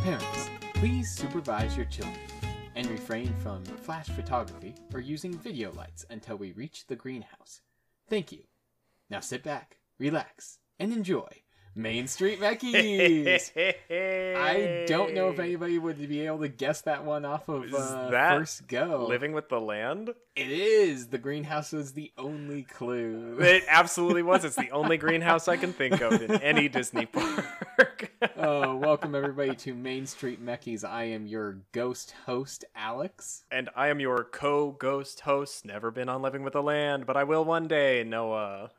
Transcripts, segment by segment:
Parents, please supervise your children and refrain from flash photography or using video lights until we reach the greenhouse. Thank you. Now sit back, relax, and enjoy Main Street Meckies. I don't know if anybody would be able to guess that one off of first go. Living with the Land? It is. The greenhouse was the only clue. It absolutely was. It's the only greenhouse I can think of in any Disney park. Welcome everybody to Main Street Meckies. I am your ghost host, Alex. And I am your co-ghost host. Never been on Living with the Land, but I will one day, Noah.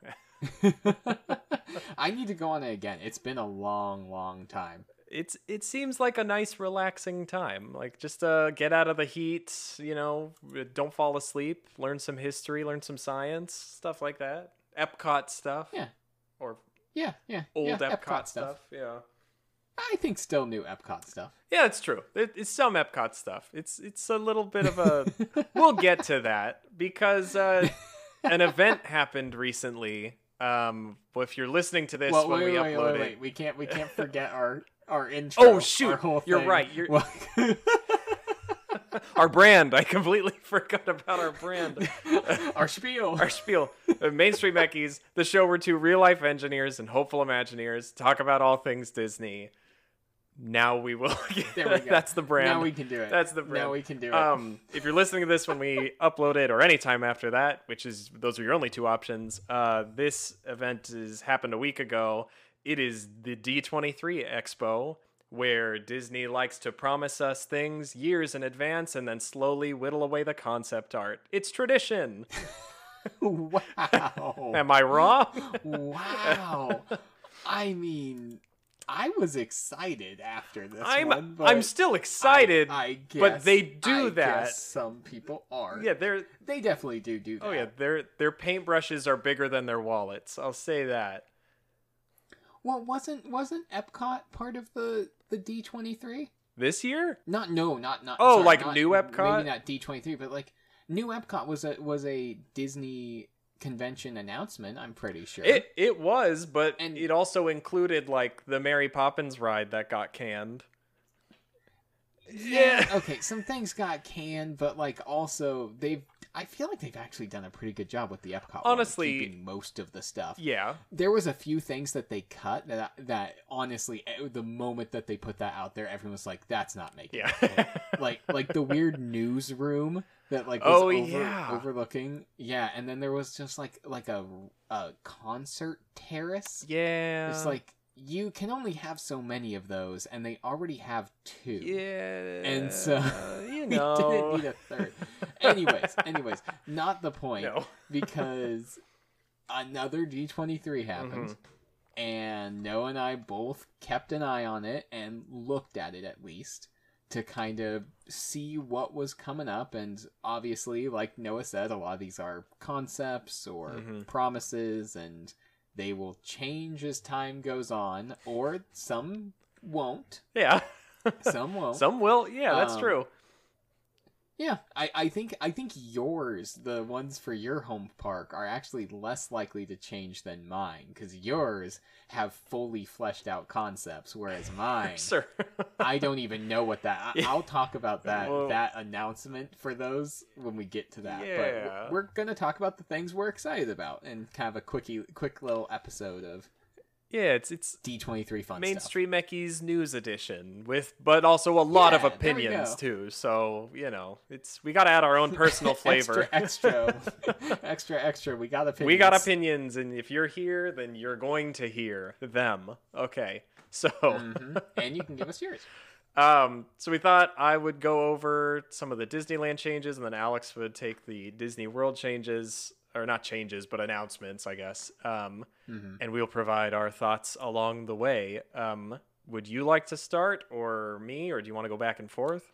I need to go on it again. It's been a long time. It seems like a nice relaxing time. Like just get out of the heat, don't fall asleep, learn some history, learn some science, stuff like that. Epcot stuff. Yeah. Or old Epcot stuff. Yeah. I think still new Epcot stuff. Yeah, it's true. It's some Epcot stuff. It's a little bit of a we'll get to that because an event happened recently. If you're listening to this when we upload it, we can't forget our intro. Oh shoot! You're right. Our brand. I completely forgot about our brand. Our spiel. Our spiel. Main Street Meckies, the show where two real-life engineers and hopeful Imagineers talk about all things Disney. Now we will. There we go. That's the brand. Now we can do it. That's the brand. Now we can do it. If you're listening to this when we upload it or anytime after that, those are your only two options. This event happened a week ago. It is the D23 Expo, where Disney likes to promise us things years in advance and then slowly whittle away the concept art. It's tradition. Wow. Am I wrong? Wow. I mean, I was excited after this one. But I'm still excited, I guess, but they do I that. Guess some people are. Yeah, they definitely do that. Oh yeah, their paintbrushes are bigger than their wallets. I'll say that. Well, wasn't Epcot part of the D23 this year? Not. Oh, sorry, like new Epcot? Maybe not D23, but like new Epcot was a Disney convention announcement. I'm pretty sure it was, but it also included like the Mary Poppins ride that got canned. Yeah. Okay, some things got canned, but like also I feel like they've actually done a pretty good job with the Epcot. Honestly, keeping most of the stuff. Yeah. There was a few things that they cut that honestly, the moment that they put that out there, everyone was like, "That's not making it." Like the weird newsroom that like was overlooking. Yeah, and then there was just like a concert terrace. Yeah. It's like you can only have so many of those, and they already have two. Yeah. And so we didn't need a third. Anyways, not the point. No. Because another D23 happened, and Noah and I both kept an eye on it and looked at it at least to kind of see what was coming up. And obviously, like Noah said, a lot of these are concepts or promises, and they will change as time goes on, or some won't. Yeah. Some won't. Some will. Yeah, that's true. Yeah, I think yours, the ones for your home park, are actually less likely to change than mine, because yours have fully fleshed out concepts, whereas mine, sure. I don't even know what that. I'll talk about that announcement for those when we get to that. Yeah. But we're gonna talk about the things we're excited about, and kind of a quick little episode of. Yeah, it's D23 fun Main stuff. Street Meckies news edition but also a lot of opinions too. So we got to add our own personal flavor. extra. We got opinions. We got opinions, and if you're here, then you're going to hear them. Okay, so and you can give us yours. So we thought I would go over some of the Disneyland changes, and then Alex would take the Disney World changes. Or not changes, but announcements, I guess. And we'll provide our thoughts along the way. Would you like to start, or me, or do you want to go back and forth?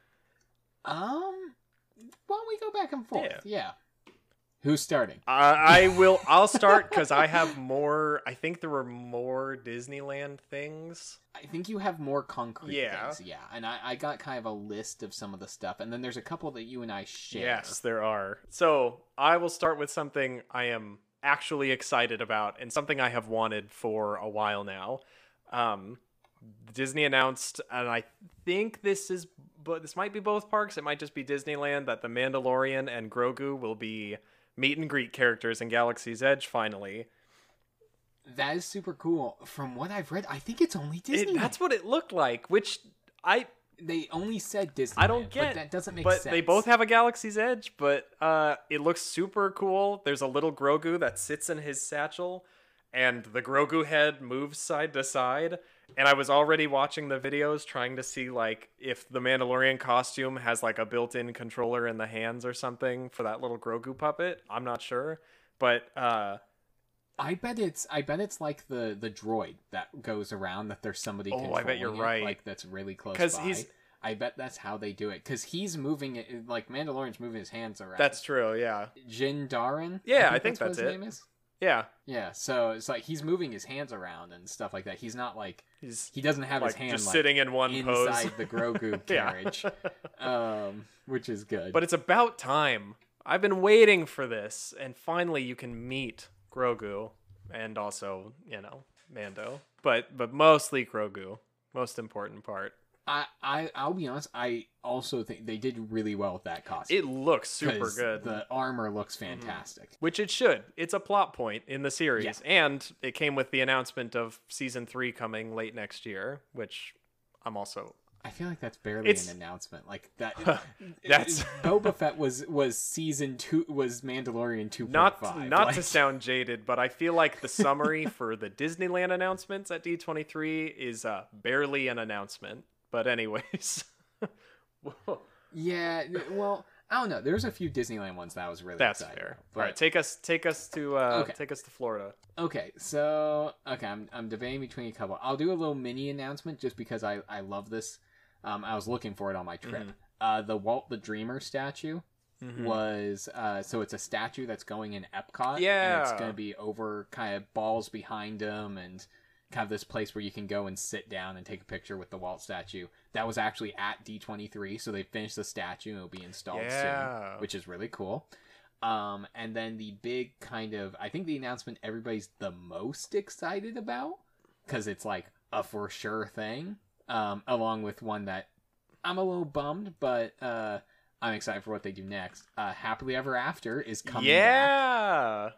Why don't we go back and forth? Yeah. Who's starting? I'll start because I have more. I think there were more Disneyland things. I think you have more concrete things. Yeah. And I got kind of a list of some of the stuff. And then there's a couple that you and I share. Yes, there are. So I will start with something I am actually excited about and something I have wanted for a while now. Disney announced, and I think this might be both parks. It might just be Disneyland, that the Mandalorian and Grogu will be meet and greet characters in Galaxy's Edge finally. That is super cool. From what I've read, I think it's only Disney. That's what it looked like, which they only said Disney. I don't get. But that doesn't make sense. But they both have a Galaxy's Edge, but it looks super cool. There's a little Grogu that sits in his satchel, and the Grogu head moves side to side. And I was already watching the videos trying to see like if the Mandalorian costume has like a built-in controller in the hands or something for that little Grogu puppet. I'm not sure, but I bet it's like the droid that goes around that there's somebody controlling I bet you're right. Like that's really close by. I bet that's how they do it because he's moving it like Mandalorian's moving his hands around. That's true, yeah. Jin Darin? Yeah, I think that's what his it. name is. Yeah. Yeah, so it's like he's moving his hands around and stuff like that. He's not like he doesn't have like his hand just like, sitting in one pose inside the Grogu carriage, which is good. But it's about time. I've been waiting for this, and finally you can meet Grogu and also, Mando. But mostly Grogu. Most important part. I'll be honest, I also think they did really well with that costume. It looks super good. The armor looks fantastic. Which it should. It's a plot point in the series. Yeah. And it came with the announcement of season 3 coming late next year, which I'm also... I feel like that's barely an announcement. Like that. That's Boba Fett was season 2 was Mandalorian 2.5. Not to sound jaded, but I feel like the summary for the Disneyland announcements at D23 is barely an announcement. But anyways. Yeah, well, I don't know. There's a few Disneyland ones that I was really That's excited fair. about, All right, take us to Florida. Okay, so I'm debating between a couple. I'll do a little mini announcement just because I love this. I was looking for it on my trip. The Walt the Dreamer statue was so it's a statue that's going in Epcot. Yeah, and it's going to be over kind of balls behind him and kind of this place where you can go and sit down and take a picture with the Walt statue. That was actually at D23, so they finished the statue and it'll be installed soon, which is really cool. And then the big kind of, I think the announcement everybody's the most excited about, because it's like a for sure thing, along with one that I'm a little bummed, but I'm excited for what they do next. Happily Ever After is coming back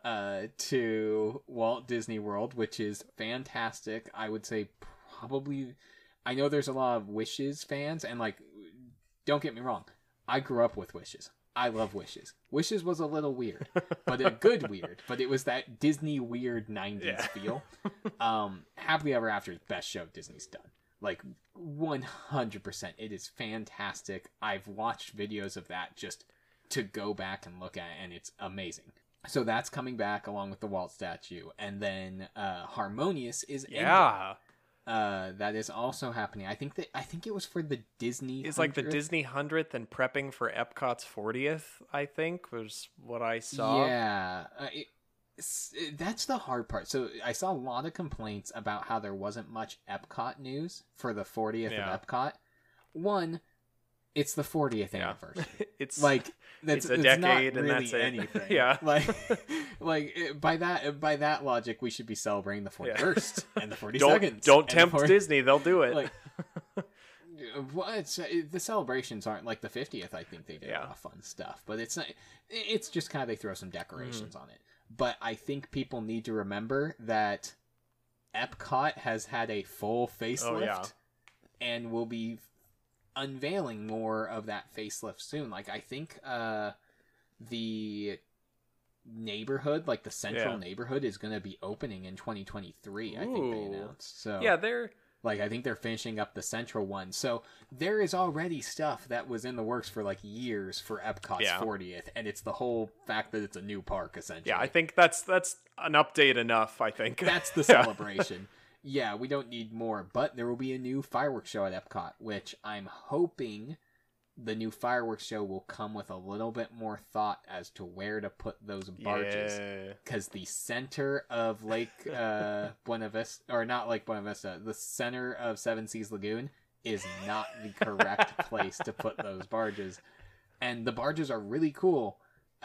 to Walt Disney World, which is fantastic. I would say probably... I know there's a lot of Wishes fans, and like, don't get me wrong, I grew up with Wishes. I love Wishes. Wishes was a little weird, but a good weird. But it was that Disney weird 90s feel. Happily Ever After is the best show Disney's done. Like, 100%. It is fantastic. I've watched videos of that just to go back and look at it, and it's amazing. So that's coming back along with the Walt statue. And then Harmonious is ending. That is also happening. I think it was for the Disney. It's like the Disney 100th and prepping for Epcot's 40th. I think was what I saw. Yeah, that's the hard part. So I saw a lot of complaints about how there wasn't much Epcot news for the 40th of Epcot. One, it's the 40th anniversary. It's like it's a decade, not really and that's anything. Yeah, like by that logic, we should be celebrating the 41st and the 42nd. Don't tempt Disney; they'll do it. Like, well, the celebrations aren't like the 50th. I think they do a lot of fun stuff, but it's not. It's just kind of they throw some decorations on it. But I think people need to remember that Epcot has had a full facelift and will be unveiling more of that facelift soon. Like, I think the neighborhood, like the central neighborhood, is going to be opening in 2023. I think they announced. So I think they're finishing up the central one. So there is already stuff that was in the works for like years for Epcot's 40th, and it's the whole fact that it's a new park essentially. Yeah, I think that's an update enough. I think that's the celebration. Yeah, we don't need more, but there will be a new fireworks show at Epcot, which I'm hoping the new fireworks show will come with a little bit more thought as to where to put those barges. Because the center of Lake Buena Vista, or not Lake Buena Vista, the center of Seven Seas Lagoon is not the correct place to put those barges. And the barges are really cool.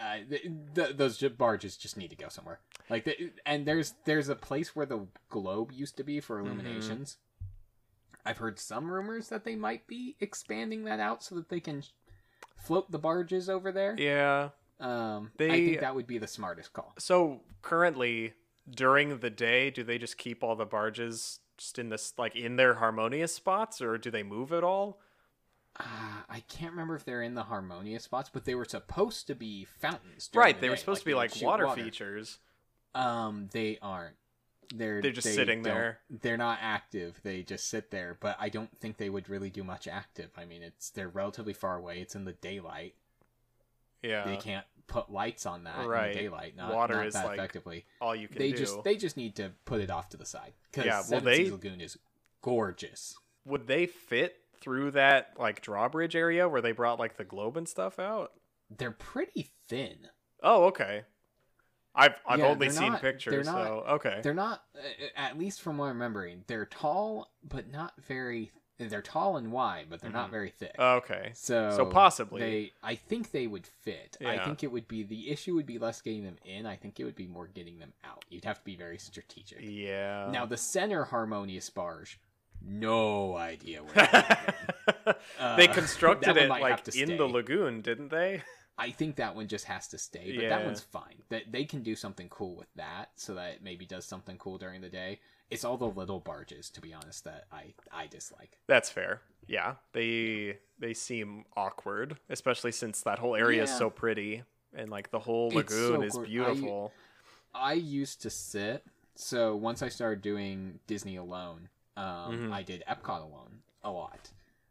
Those barges just need to go somewhere. And there's a place where the globe used to be for illuminations. I've heard some rumors that they might be expanding that out so that they can float the barges over there. Yeah. I think that would be the smartest call. So currently, during the day, do they just keep all the barges just in this, like, in their harmonious spots, or do they move at all? I can't remember if they're in the harmonious spots, but they were supposed to be fountains. Right, they were supposed to be like water features. They aren't. They're just sitting there. They're not active. They just sit there, but I don't think they would really do much active. I mean, they're relatively far away. It's in the daylight. Yeah. They can't put lights on that in the daylight. Water not is that like effectively. All you can do. They just need to put it off to the side. Because Seven Seas Lagoon is gorgeous. Would they fit through that like drawbridge area where they brought like the globe and stuff out? They're pretty thin. Oh, okay. I've only seen pictures, so okay. They're not, at least from what I'm remembering, they're tall, but not very. They're tall and wide, but they're not very thick. Okay. So possibly. I think they would fit. Yeah. I think it would be, the issue would be less getting them in. I think it would be more getting them out. You'd have to be very strategic. Yeah. Now, the center harmonious barge, no idea where they constructed it like in the lagoon, didn't they? I think that one just has to stay, but that one's fine. That they can do something cool with that, so that it maybe does something cool during the day. It's all the little barges, to be honest, that I dislike. That's fair. Yeah, they seem awkward, especially since that whole area is so pretty and like the whole lagoon is beautiful. I used to sit. So once I started doing Disney alone, I did Epcot alone a lot.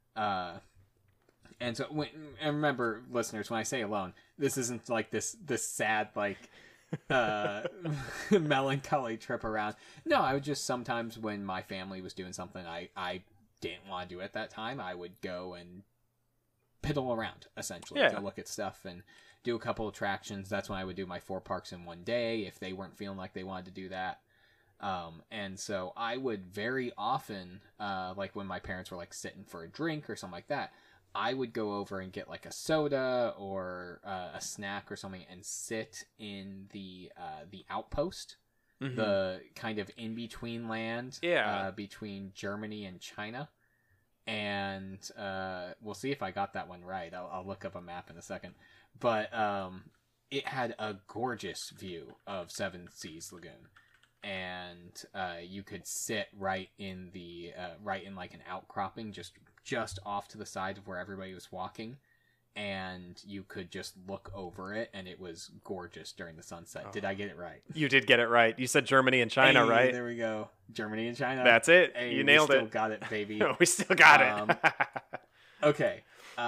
And so and remember, listeners, when I say alone, this isn't like this sad like melancholy trip around. No, I would just sometimes, when my family was doing something I didn't want to do at that time, I would go and piddle around, essentially, to look at stuff and do a couple attractions. That's when I would do my 4 parks in one day if they weren't feeling like they wanted to do that. And so I would very often, like when my parents were like sitting for a drink or something like that, I would go over and get like a soda or a snack or something and sit in the outpost, the kind of in between land, between Germany and China. And we'll see if I got that one right. I'll look up a map in a second. But it had a gorgeous view of Seven Seas Lagoon. And you could sit right in the right in like an outcropping, just off to the side of where everybody was walking, and you could just look over it, and it was gorgeous during the sunset. Did I get it right? You did get it right. You said Germany and China, right? There we go. Germany and China. That's it. Hey, you nailed it. Got it, baby. We still got it. Okay.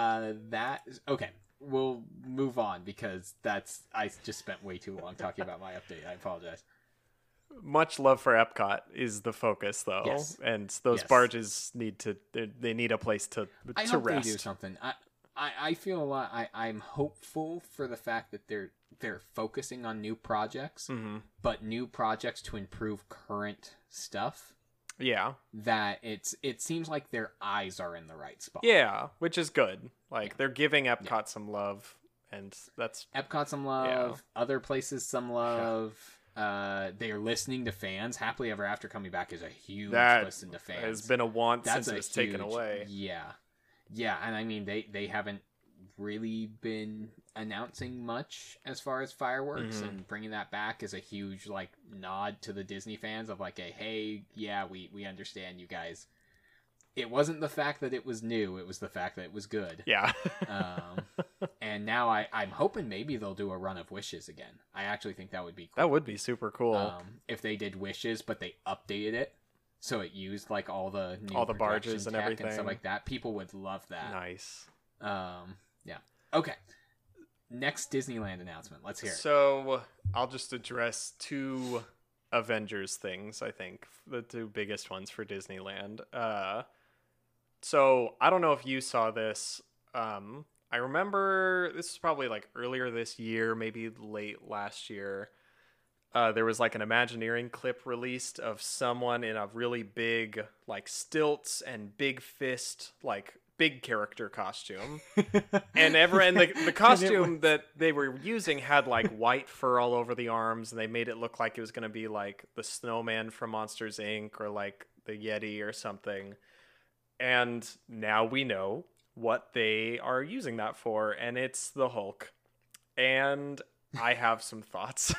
Okay. We'll move on because I just spent way too long talking about my update. I apologize. Much love for Epcot is the focus, though, and those barges need a place to rest. They do something. I feel a lot. I'm hopeful for the fact that they're focusing on new projects, but new projects to improve current stuff. Yeah, that it seems like their eyes are in the right spot. Yeah, which is good. Like they're giving Epcot some love, and that's Epcot some love. Other places some love. They are listening to fans. Happily Ever After coming back is a huge listen to fans. Has been a want since it was taken away. Yeah, and I mean they haven't really been announcing much as far as fireworks, and bringing that back is a huge like nod to the Disney fans of like, hey, yeah, we understand you guys. It wasn't the fact that it was new; it was the fact that it was good. Yeah. And now I'm hoping maybe they'll do a run of Wishes again. I actually think that would be cool. That would be super cool. If they did Wishes, but they updated it so it used like all the barges and everything and stuff like that. People would love that. Nice. Yeah. Okay. Next Disneyland announcement. Let's hear it. So I'll just address 2 Avengers things. I think the 2 biggest ones for Disneyland. So I don't know if you saw this. I remember this was probably like earlier this year, maybe late last year. There was like an Imagineering clip released of someone in a really big, like stilts and big fist, like big character costume. and the costume that they were using had like white fur all over the arms, and they made it look like it was going to be like the snowman from Monsters Inc. or like the Yeti or something. And now we know what they are using that for, and it's the Hulk. And I have some thoughts.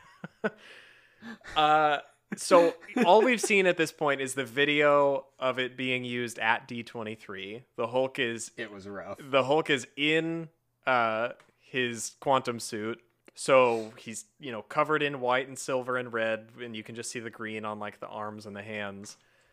So all we've seen at this point is the video of it being used at D23. It was rough. The Hulk is in his quantum suit. So he's, covered in white and silver and red, and you can just see the green on like the arms and the hands.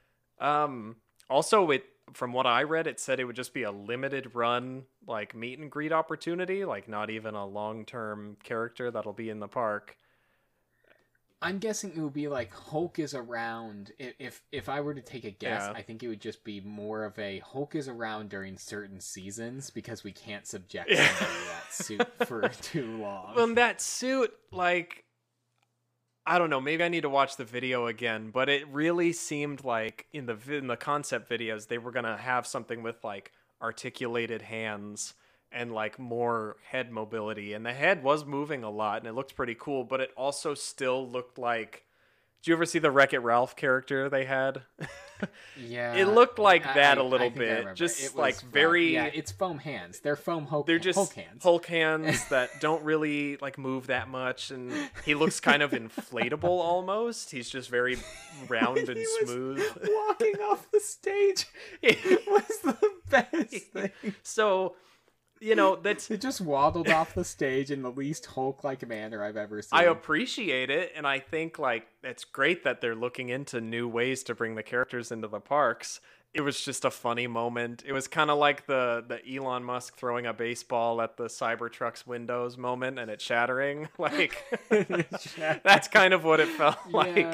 Also, from what I read, it said it would just be a limited run, like meet and greet opportunity, like not even a long-term character that'll be in the park. I'm guessing it would be like Hulk is around. If I were to take a guess, I think it would just be more of a Hulk is around during certain seasons because we can't subject somebody to that suit for too long. Well, that suit, like, I don't know. Maybe I need to watch the video again, but it really seemed like in the concept videos they were gonna have something with like articulated hands and like more head mobility, and the head was moving a lot and it looked pretty cool, but it also still looked like, did you ever see the Wreck-It Ralph character they had? Yeah, it looked like that a little bit, just like rough. very. Yeah, it's foam hands. They're foam Hulk. They're just Hulk hands that don't really like move that much, and he looks kind of inflatable almost. He's just very round and smooth. Walking off the stage was the best thing. So, that's it. Just waddled off the stage in the least Hulk-like manner I've ever seen. I appreciate it, and I think like it's great that they're looking into new ways to bring the characters into the parks. It was just a funny moment. It was kind of like the Elon Musk throwing a baseball at the Cybertruck's windows moment and it shattering. Like that's kind of what it felt like.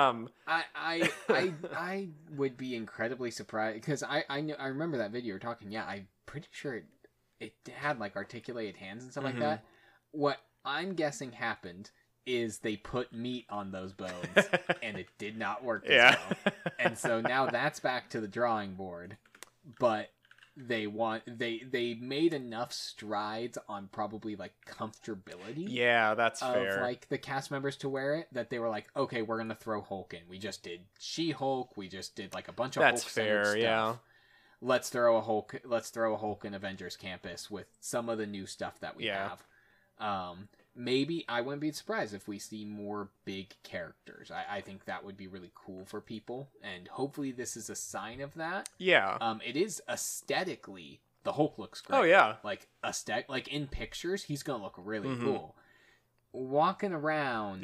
I would be incredibly surprised because I remember that video you're talking. Yeah, I'm pretty sure it had like articulated hands and stuff like that. What I'm guessing happened is they put meat on those bones and it did not work as well. And so now that's back to the drawing board. But they made enough strides on probably like comfortability. Yeah, that's fair. Of like the cast members to wear it that they were like, okay, we're gonna throw Hulk in. We just did She-Hulk. We just did like a bunch of that's Hulk fair. stuff. Yeah. Let's throw a Hulk in Avengers Campus with some of the new stuff that we have. Maybe I wouldn't be surprised if we see more big characters. I think that would be really cool for people, and hopefully this is a sign of that. Yeah. It is aesthetically, the Hulk looks great. Oh yeah. Like like in pictures, he's gonna look really cool. Walking around,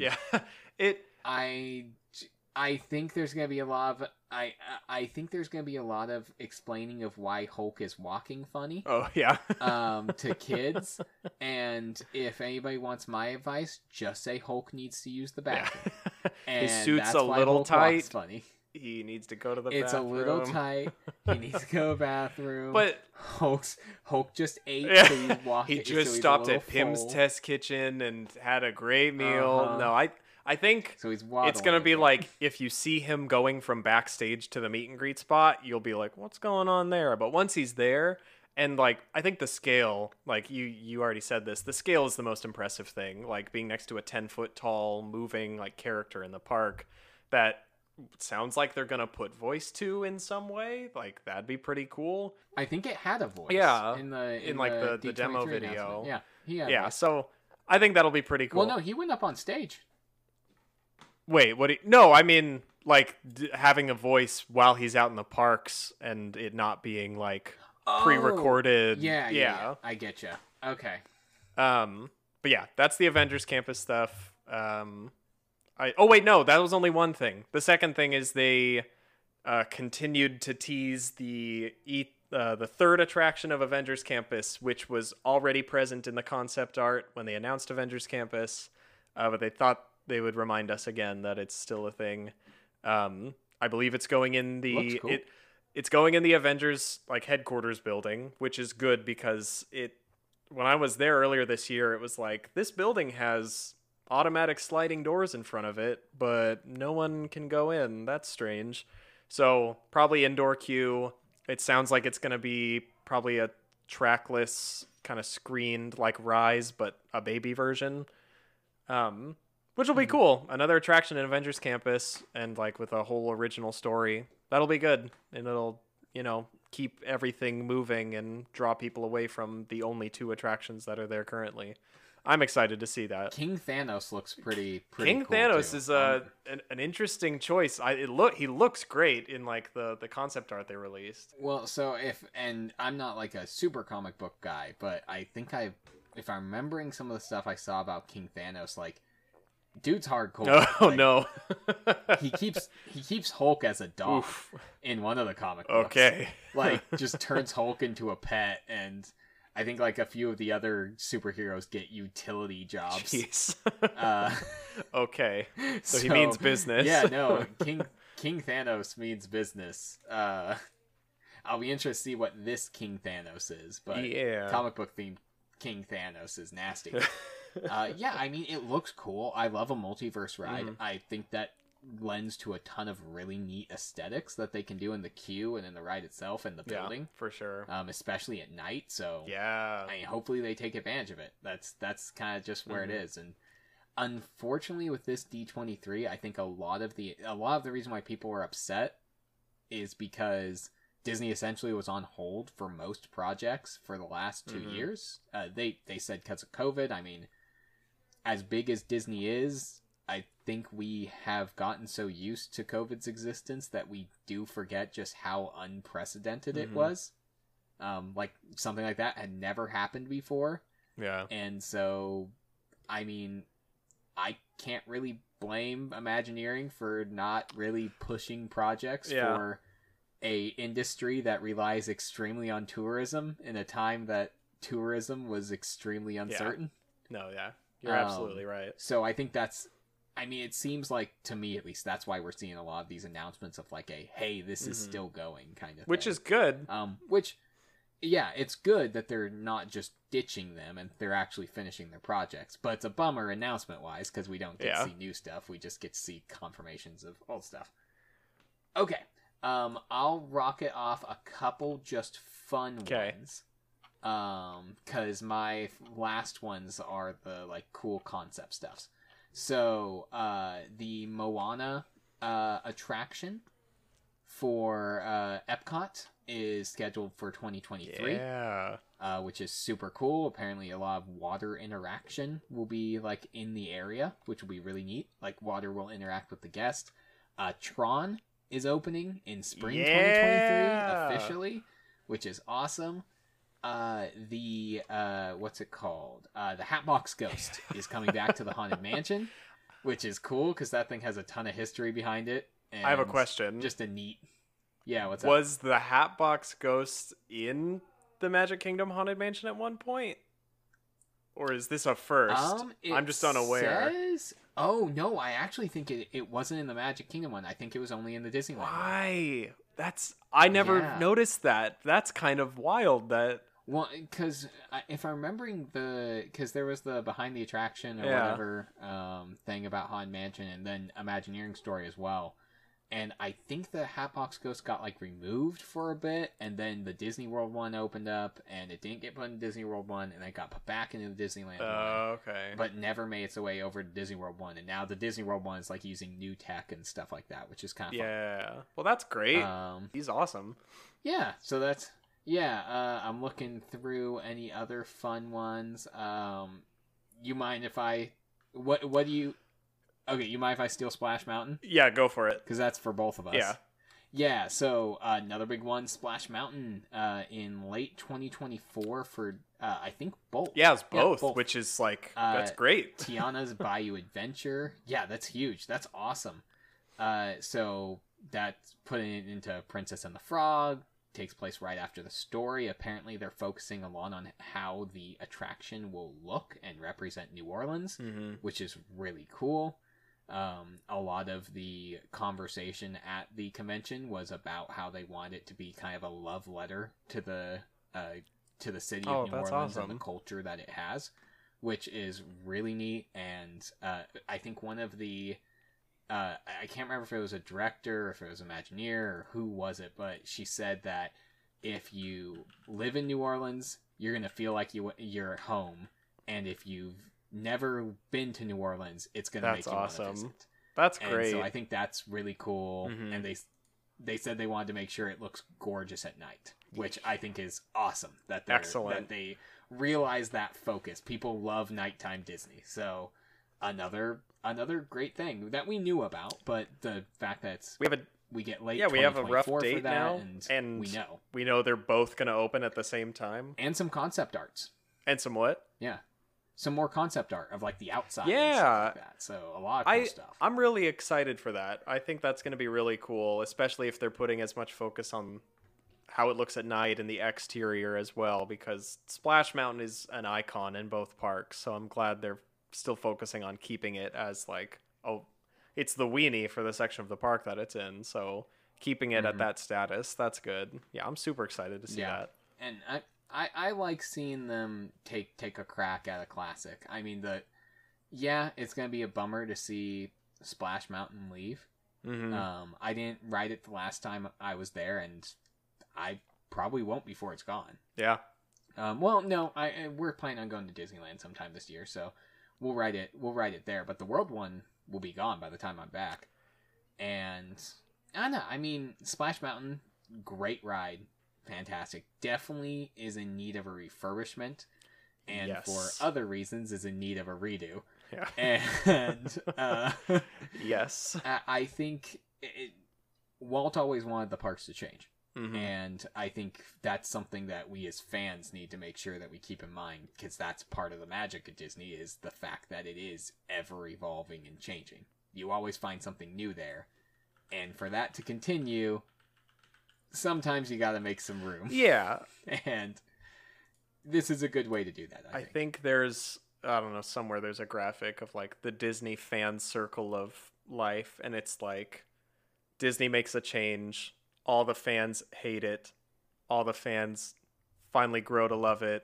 I think there's gonna be a lot of I think there's gonna be a lot of explaining of why Hulk is walking funny. Oh yeah. To kids, and if anybody wants my advice, just say Hulk needs to use the bathroom. Yeah. And his suit's that's a why little Hulk tight. walks funny. He needs to go to the It's bathroom. a little tight. He needs to go to the bathroom. But Hulk just ate. Yeah. So he's walking, he just stopped at Pim's Test Kitchen and had a great meal. No, I think so he's it's going to be like if you see him going from backstage to the meet and greet spot, you'll be like, what's going on there? But once he's there, and like I think the scale, like you already said this, the scale is the most impressive thing. Like being next to a 10-foot tall moving like character in the park that sounds like they're going to put voice to in some way. Like that'd be pretty cool. I think it had a voice. Yeah. In the demo video. Yeah. Yeah. So I think that'll be pretty cool. Well, no, he went up on stage. Wait, what? No, I mean, like having a voice while he's out in the parks and it not being like pre-recorded. Yeah. I get you. Okay. But yeah, that's the Avengers Campus stuff. Wait, no, that was only one thing. The second thing is they continued to tease the third attraction of Avengers Campus, which was already present in the concept art when they announced Avengers Campus, but they thought they would remind us again that it's still a thing. I believe it's going in the cool. It's going in the Avengers like headquarters building, which is good because when I was there earlier this year, it was like this building has automatic sliding doors in front of it, but no one can go in. That's strange. So probably indoor queue. It sounds like it's going to be probably a trackless kind of screened like Rise, but a baby version. Which will be cool. Another attraction in Avengers Campus and like with a whole original story. That'll be good. And it'll, keep everything moving and draw people away from the only 2 attractions that are there currently. I'm excited to see that. King Thanos looks pretty King cool Thanos too. is an interesting choice. He looks great in like the concept art they released. Well, so and I'm not like a super comic book guy, but I think if I'm remembering some of the stuff I saw about King Thanos, like, dude's hardcore. Oh like, no. he keeps Hulk as a dog in one of the comic books. Okay. Like, just turns Hulk into a pet, and I think like a few of the other superheroes get utility jobs. Jeez. Okay. So he means business. Yeah, no, King Thanos means business. I'll be interested to see what this King Thanos is, but comic book themed King Thanos is nasty. Yeah, I mean, it looks cool. I love a multiverse ride. I think that lends to a ton of really neat aesthetics that they can do in the queue and in the ride itself and the building. Yeah, for sure. Especially at night. So yeah, I mean, hopefully they take advantage of it. That's kind of just where it is. And unfortunately, with this D23, I think a lot of the reason why people were upset is because Disney essentially was on hold for most projects for the last 2 years. They said because of COVID. I mean, as big as Disney is, I think we have gotten so used to COVID's existence that we do forget just how unprecedented it was. Like, something like that had never happened before. Yeah. And so, I mean, I can't really blame Imagineering for not really pushing projects for a industry that relies extremely on tourism in a time that tourism was extremely uncertain. No, yeah. You're absolutely right. So I think it seems like, to me at least, that's why we're seeing a lot of these announcements of like hey, this is still going kind of Which thing. is good. Yeah, it's good that they're not just ditching them and they're actually finishing their projects. But it's a bummer announcement-wise because we don't get to see new stuff. We just get to see confirmations of old stuff. Okay. I'll rocket off a couple just fun ones. Because my last ones are the like cool concept stuffs. So, the Moana attraction for Epcot is scheduled for 2023. Yeah. Which is super cool. Apparently, a lot of water interaction will be like in the area, which will be really neat. Like, water will interact with the guest. Tron is opening in spring 2023 officially, which is awesome. What's it called? The Hatbox Ghost is coming back to the Haunted Mansion, which is cool because that thing has a ton of history behind it. And I have a question. Just a neat. Yeah, what's Was the Hatbox Ghost in the Magic Kingdom Haunted Mansion at one point? Or is this a first? I'm just unaware. Oh, no, I actually think it wasn't in the Magic Kingdom one. I think it was only in the Disneyland one. Why? I never noticed that. That's kind of wild that... Well, because if I'm remembering because there was the Behind the Attraction or whatever thing about Haunted Mansion and then Imagineering story as well. And I think the Hatbox Ghost got like removed for a bit, and then the Disney World one opened up, and it didn't get put in Disney World one, and then got put back into the Disneyland one. Okay. But never made its way over to Disney World one, and now the Disney World one is like using new tech and stuff like that, which is kind of fun. Yeah. Well, that's great. He's awesome. Yeah. So that's I'm looking through any other fun ones. You mind if I? What do you? Okay, you mind if I steal Splash Mountain? Yeah, go for it. Because that's for both of us. Yeah. Yeah, so another big one, Splash Mountain, in late 2024 for, I think, both. Yeah, it's both, which is, like, that's great. Tiana's Bayou Adventure. Yeah, that's huge. That's awesome. So that's putting it into Princess and the Frog. Takes place right after the story. Apparently, they're focusing a lot on how the attraction will look and represent New Orleans, which is really cool. A lot of the conversation at the convention was about how they want it to be kind of a love letter to the city of New Orleans and the culture that it has, which is really neat. And I think one of the I can't remember if it was a director or if it was an Imagineer or who was it, but she said that if you live in New Orleans, you're gonna feel like you're at home, and if you've never been to New Orleans, it's gonna make you want to visit. That's great. And so I think that's really cool. And they said they wanted to make sure it looks gorgeous at night, which I think is awesome. That Excellent. That they realize that focus. People love nighttime Disney, so another great thing that we knew about, but the fact that we get late. Yeah, we have a rough 2024 date for that, now, and we know they're both going to open at the same time, and some concept arts, and some what? Yeah, some more concept art of like the outside. Yeah, and stuff like that. So a lot of cool stuff. I'm really excited for that. I think that's going to be really cool, especially if they're putting as much focus on how it looks at night and the exterior as well, because Splash Mountain is an icon in both parks. So I'm glad they're still focusing on keeping it as like, oh, it's the weenie for the section of the park that it's in. So keeping it at that status, that's good. Yeah, I'm super excited to see that. And I like seeing them take a crack at a classic. I mean, it's going to be a bummer to see Splash Mountain leave. I didn't ride it the last time I was there, and I probably won't before it's gone. Yeah. Well, no, we're planning on going to Disneyland sometime this year, so we'll ride it there. But the World one will be gone by the time I'm back. And I don't know. I mean, Splash Mountain, great ride, fantastic. Definitely is in need of a refurbishment, and for other reasons is in need of a redo. Yeah. And yes, I think Walt always wanted the parks to change. And I think that's something that we as fans need to make sure that we keep in mind, because that's part of the magic of Disney, is the fact that it is ever evolving and changing. You always find something new there. And for that to continue, sometimes you got to make some room. Yeah. And this is a good way to do that, I think there's, I don't know, somewhere there's a graphic of like the Disney fan circle of life, and it's like Disney makes a change, all the fans hate it, all the fans finally grow to love it,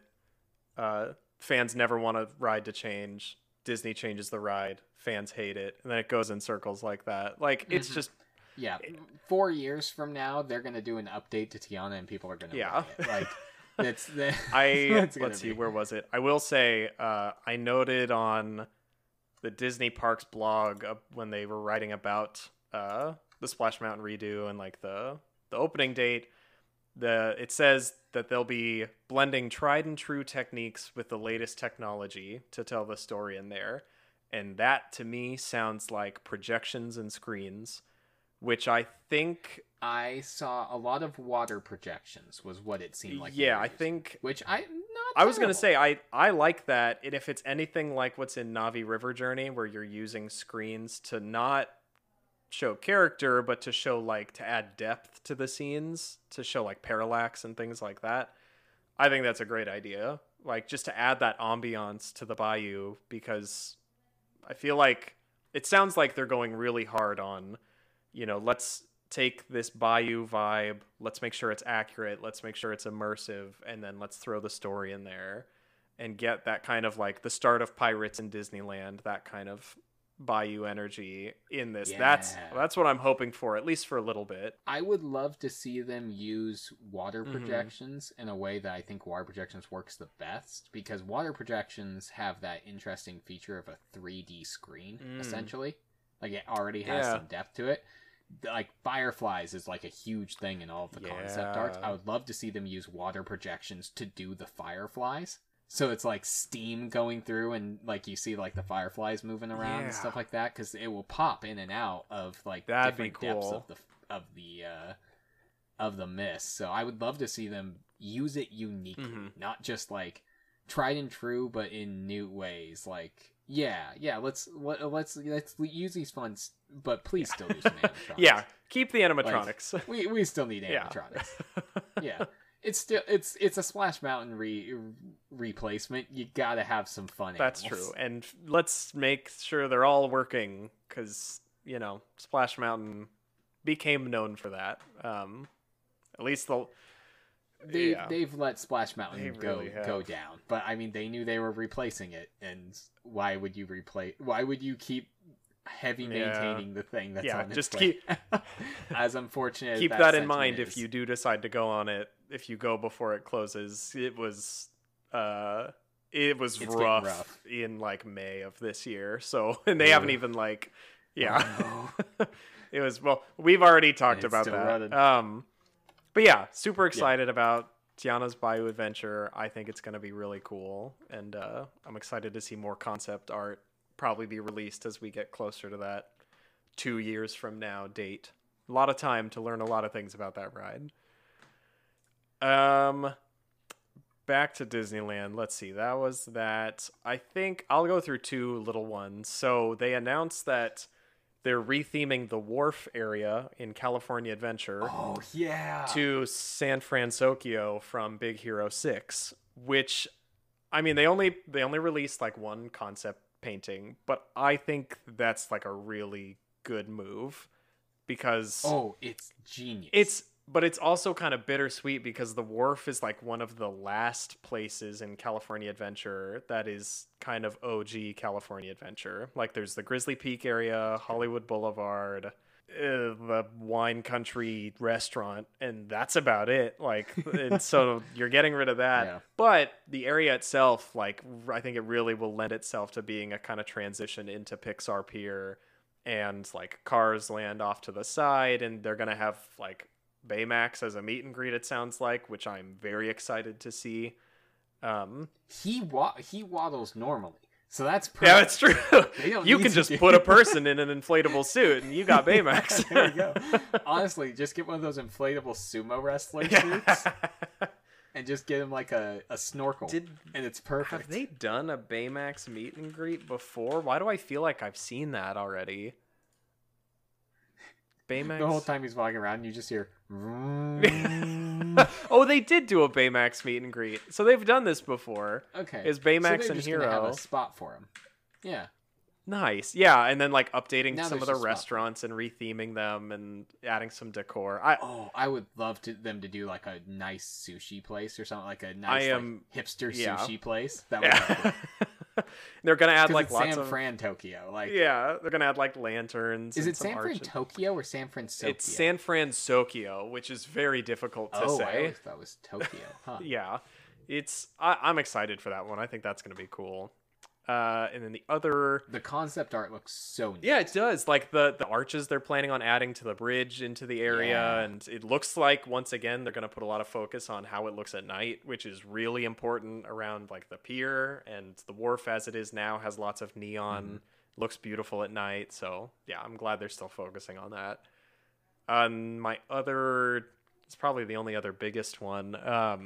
fans never want a ride to change, Disney changes the ride, fans hate it, and then it goes in circles like that. Like, it's just... Yeah, 4 years from now, they're going to do an update to Tiana, and people are going to like it. Like, let's see, where was it? I will say, I noted on the Disney Parks blog when they were writing about the Splash Mountain redo and like the opening date, it says that they'll be blending tried and true techniques with the latest technology to tell the story in there. And that to me sounds like projections and screens, which I think I saw a lot of water projections was what it seemed like. Yeah, I think, which I was going to say, I like that. And if it's anything like what's in Navi River Journey, where you're using screens to not show character, but to show like to add depth to the scenes, to show like parallax and things like that, I think that's a great idea. Like, just to add that ambiance to the bayou, because I feel like it sounds like they're going really hard on, let's take this bayou vibe, let's make sure it's accurate, let's make sure it's immersive, and then let's throw the story in there and get that kind of like the start of Pirates in Disneyland, that kind of bayou energy in this. Yeah. That's what I'm hoping for, at least for a little bit. I would love to see them use water projections in a way that I think water projections works the best, because water projections have that interesting feature of a 3D screen, essentially. Like, it already has some depth to it. Like, Fireflies is like a huge thing in all of the concept art. I would love to see them use water projections to do the Fireflies. So it's like steam going through, and like you see like the fireflies moving around and stuff like that, because it will pop in and out of like different depths of the mist. So I would love to see them use it uniquely, not just like tried and true, but in new ways. Like, let's use these funds, but please still use some animatronics. Yeah, keep the animatronics. Like, we still need animatronics. Yeah. It's still it's a Splash Mountain replacement. You gotta have some fun. That's true, and let's make sure they're all working, because Splash Mountain became known for that. At least they've let Splash Mountain go down, but I mean, they knew they were replacing it, and why would you keep heavy maintaining the thing that's on its way? As unfortunate. Keep that in mind if you do decide to go on it. If you go before it closes, it was rough in like May of this year. So, and they haven't even like, It was, well, we've already talked it's about still that. running. But yeah, super excited about Tiana's Bayou Adventure. I think it's going to be really cool, and I'm excited to see more concept art probably be released as we get closer to that 2 years from now date. A lot of time to learn a lot of things about that ride. Back to Disneyland. Let's see. That was that. I think I'll go through two little ones. So they announced that they're retheming the wharf area in California Adventure Oh yeah. to San Francisco from Big Hero 6, which, I mean, they only released like one concept painting, but I think that's like a really good move because it's genius. But it's also kind of bittersweet because the wharf is like one of the last places in California Adventure that is kind of OG California Adventure. Like there's the Grizzly Peak area, Hollywood Boulevard, the Wine Country restaurant, and that's about it. Like, and so you're getting rid of that. Yeah. But the area itself, like, I think it really will lend itself to being a kind of transition into Pixar Pier, and like Cars Land off to the side, and they're gonna have like Baymax as a meet and greet, it sounds like, which I'm very excited to see. He waddles normally, so that's perfect. Yeah, that's true. You can just put a person in an inflatable suit, and you got Baymax. There you go. Honestly, just get one of those inflatable sumo wrestler suits, and just get him like a snorkel, and it's perfect. Have they done a Baymax meet and greet before? Why do I feel like I've seen that already? Baymax? The whole time he's walking around, you just hear. Oh, they did do a Baymax meet and greet, so they've done this before. Okay, is Baymax so and just Hero have a spot for him? Yeah, nice. Yeah, and then like updating now some of the restaurants and retheming them and adding some decor. I would love them to do like a nice sushi place or something, like a nice hipster sushi place. That would be cool. They're gonna add like it's lots San Fran Tokyo, like they're gonna add like lanterns. Is it San Fran Tokyo or San Francisco? It's San Francisco, which is very difficult to say. I always thought it was Tokyo. Huh. Yeah, I'm excited for that one. I think that's gonna be cool. And then the concept art looks so neat. Yeah, it does. Like the arches they're planning on adding to the bridge into the area, and it looks like once again they're going to put a lot of focus on how it looks at night, which is really important around like the pier, and the wharf as it is now has lots of neon. Looks beautiful at night. So yeah, I'm glad they're still focusing on that. It's probably the only other biggest one.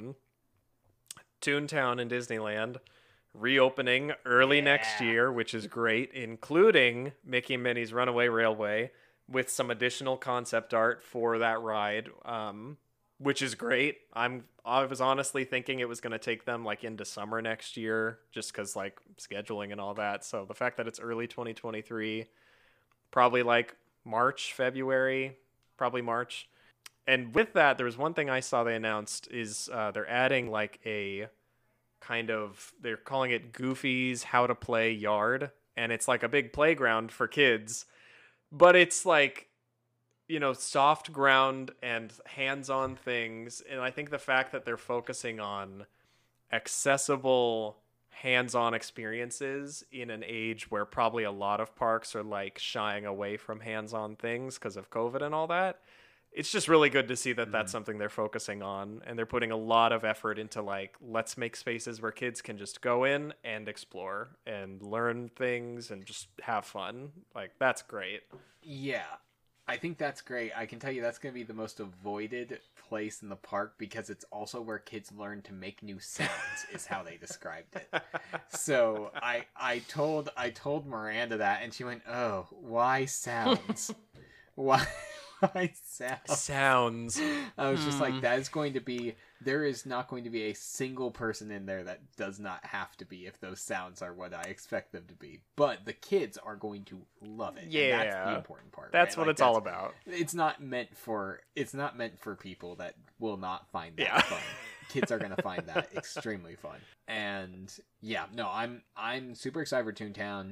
Toontown in Disneyland reopening early next year, which is great, including Mickey and Minnie's Runaway Railway with some additional concept art for that ride, which is great. I was honestly thinking it was going to take them like into summer next year just because like scheduling and all that. So the fact that it's early 2023, probably like February, probably March. And with that, there was one thing I saw they announced is they're adding like a they're calling it Goofy's How to Play Yard, and it's like a big playground for kids, but it's like, soft ground and hands-on things. And I think the fact that they're focusing on accessible hands-on experiences in an age where probably a lot of parks are like shying away from hands-on things because of COVID and all that, it's just really good to see that that's something they're focusing on, and they're putting a lot of effort into like, let's make spaces where kids can just go in and explore and learn things and just have fun. Like, that's great. Yeah, I think that's great. I can tell you that's going to be the most avoided place in the park because it's also where kids learn to make new sounds is how they described it. So I told Miranda that, and she went, "Oh, why sounds? Why sounds?" I was just like, that is going to be, there is not going to be a single person in there that does not have to be if those sounds are what I expect them to be. But the kids are going to love it. Yeah, and that's the important part. That's what it's all about. It's not meant for people that will not find that fun. Kids are gonna find that extremely fun. And yeah, no, I'm super excited for Toontown.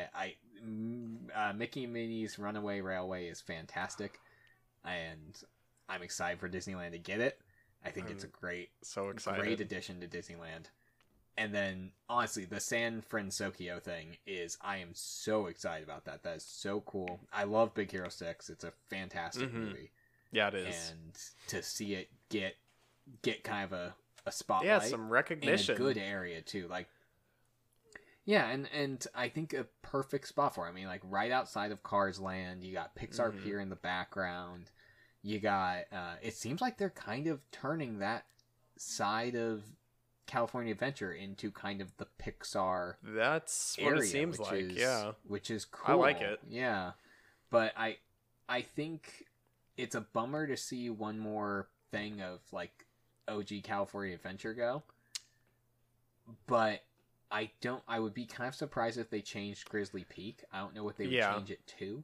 Mickey and Minnie's Runaway Railway is fantastic, and I'm excited for Disneyland to get it. I think it's a great addition to Disneyland. And then, honestly, the San Fransokyo thing I am so excited about that. That is so cool. I love Big Hero 6. It's a fantastic movie. Yeah, it is. And to see it get kind of a spotlight. Yeah, some recognition. In a good area, too. Like, yeah, and I think a perfect spot for it. I mean, like, right outside of Cars Land, you got Pixar Pier in the background. You got, it seems like they're kind of turning that side of California Adventure into kind of the Pixar That's area, what it seems like, yeah. Which is cool. I like it. Yeah. But I think it's a bummer to see one more thing of, like, OG California Adventure go. But I would be kind of surprised if they changed Grizzly Peak. I don't know what they would change it to.